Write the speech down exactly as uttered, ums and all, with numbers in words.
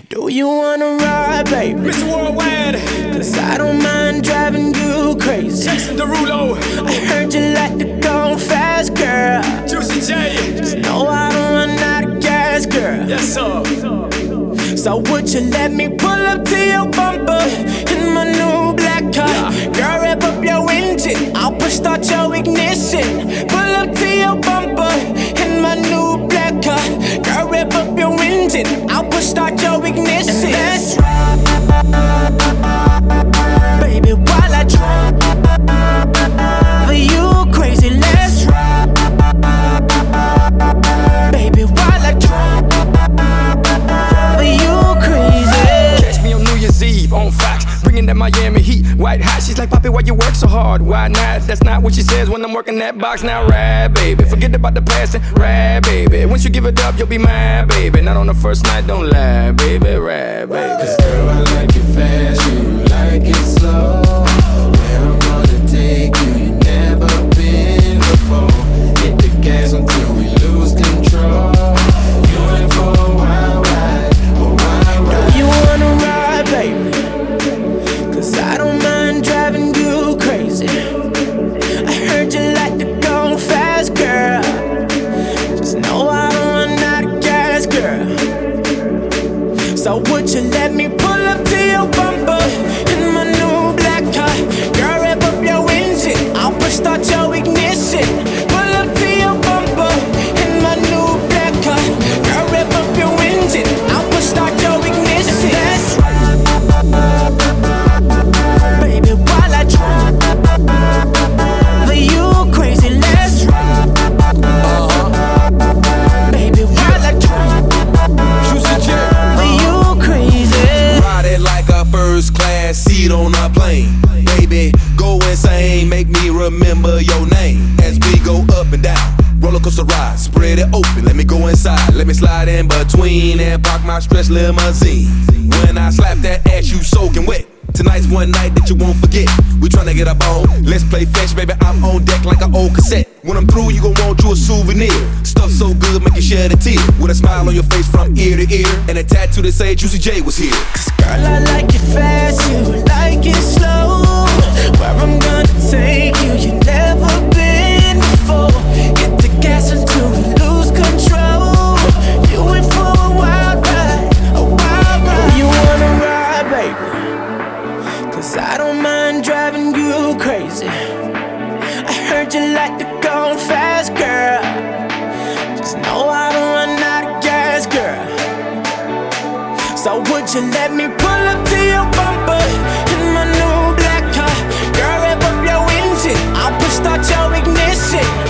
Do you wanna ride, baby? Mister Worldwide, Cause I don't mind driving you crazy. Jason Derulo, I heard you like to go fast, girl. Juicy J. Just know I don't run out of gas, girl. Yes, sir. So would you let me pull up to your bumper in my new black car? Yeah. Girl, rev up your engine, I'll push start your ignition. Pull up to your bumper in my new black car. Girl, rev up your engine, I'll push start your ignition. And let's ride, baby, while I drive. For you crazy, let's ride, baby, while I drive. For you crazy. Catch me on New Year's Eve on Fox, bringing that Miami heat, white hot. She's like, Poppy, why you work so hard? Why not? That's not what she says when I'm working that box. Now ride, baby, forget about the past and ride, baby. Once you give it up, you'll be mine, baby. Not on the first night, don't lie, baby, ride, baby. Cause girl, I like it fast, you like it slow. Where I'm gonna take you, you never been before. Hit the gas until we lose control. You in for a wild ride, a wild ride. Do you wanna ride, baby? Cause I don't mind driving you crazy. I heard you like to go fast, girl. Just know I don't run out of gas, girl. So would you let me pull up to your bumper in my new black car? Girl, rev up your engine, I'll push start your ignition. Pull up to your bumper in my new black car. Girl, rev up your engine, I'll push start your ignition. That's right, baby, while I drive. For you crazy, let's ride. Baby, while I drive. Juicy J. For you crazy. Ride it like a first class seat on a plane. Baby, go insane, make me remember your name. As we go up and down, roller coaster ride, spread it open, let me go inside. Let me slide in between and park my stretch limousine. When I slap that ass, you soaking wet. Tonight's one night that you won't forget. We tryna get up on, let's play fetch, baby. I'm on deck like an old cassette. When I'm through, you gon' want you a souvenir. Stuff so good, make you shed a tear. With a smile on your face from ear to ear, and a tattoo that say Juicy J was here. Cause girl, I like it fast, you like it slow. Where I'm gonna take you, you never been before. Hit the gas until we lose control. You in for a wild ride, a wild ride. You wanna ride, baby? Cause I don't mind driving you crazy. I heard you like to go fast, girl. Just know I don't run out of gas, girl. So would you let me pull up to your bumper in my new black car? Girl, rev up your engine, I'll push start your ignition.